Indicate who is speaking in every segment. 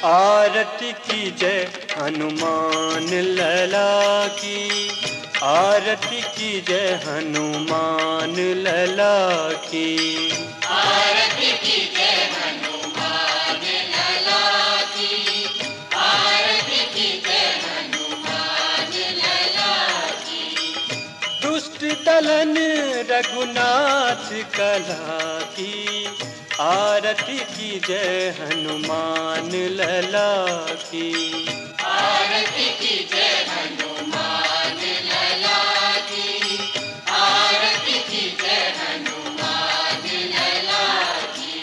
Speaker 1: आरती की जय हनुमान लला की, आरती की जय हनुमान लला की,
Speaker 2: आरती की जय हनुमान लला की, आरती की जय हनुमान लला की।
Speaker 1: दुष्ट दलन रघुनाथ कला की, आरती की जय हनुमान लला की,
Speaker 2: आरती की जय हनुमान लला की, आरती की जय हनुमान लला की।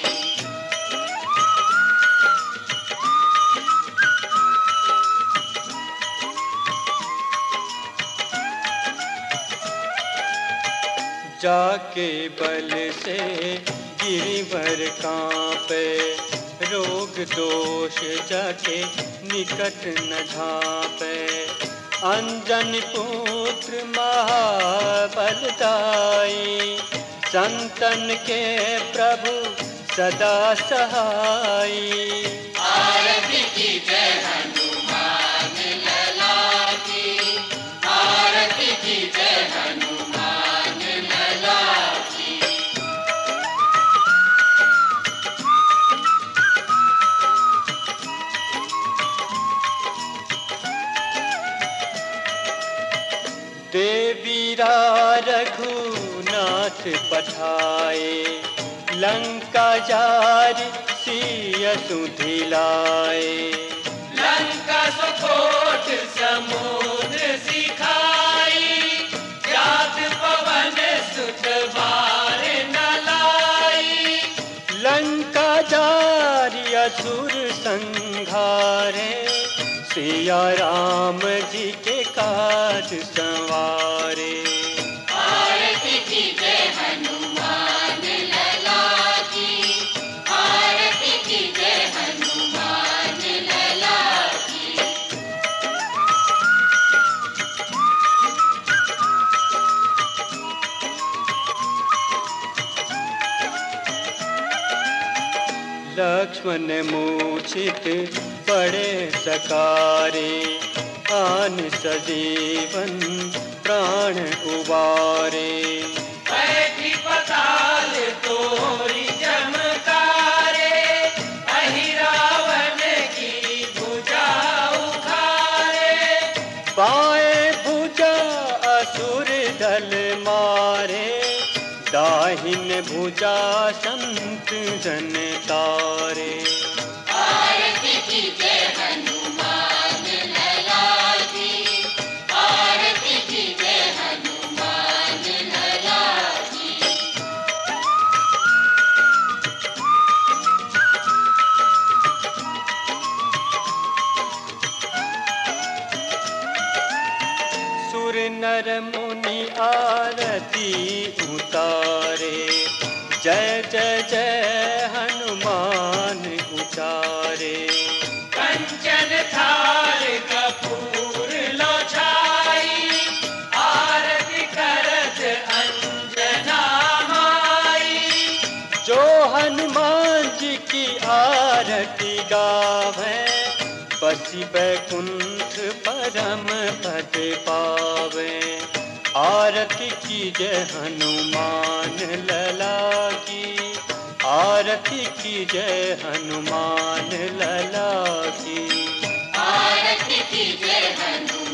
Speaker 1: जाके बल से गिरिवर कांपे, रोग दोष जाके निकट न झांपे। अंजन पुत्र महाबलदाई, संतन के प्रभु सदा सहाई।
Speaker 2: आरती की जय हनुमान लला की, आरती की जय हनुमान लला की।
Speaker 1: देवीरा रघुनाथ पठाए, लंका जारि सिय सुधिलाए।
Speaker 2: लंका सुकोट समुद्र सिखाई, जात पवन सुत बार न लाई।
Speaker 1: लंका जारि असुर संघारे, सिया राम जी के काज संवारे।
Speaker 2: आरती की जय हनुमान लला की, आरती की जय हनुमान लला की।
Speaker 1: लक्ष्मण मूर्छित पड़े सकारे, आन सजीवन प्राण उबारे।
Speaker 2: बैठी पताल तोरी चमकारे, अहि रावण की भुजा उखारे।
Speaker 1: बाएं भुजा असुर दल मारे, दाहिन भुजा संत जन तारे।
Speaker 2: आरती की जय हनुमान लला की, आरती की जय हनुमान लला की।
Speaker 1: सुर नर मुनि आरती उतारे, जय जय जय हनुमान उचारे।
Speaker 2: कंचन थाल कपूर लो छाई, आरती करत अंजना माई।
Speaker 1: जो हनुमान जी की आरती गावे, बसी बैकुंठ परम पद पावे। आरती की जय हनुमान लला की, आरती की जय हनुमान लला की।
Speaker 2: आरती की जय हनुमान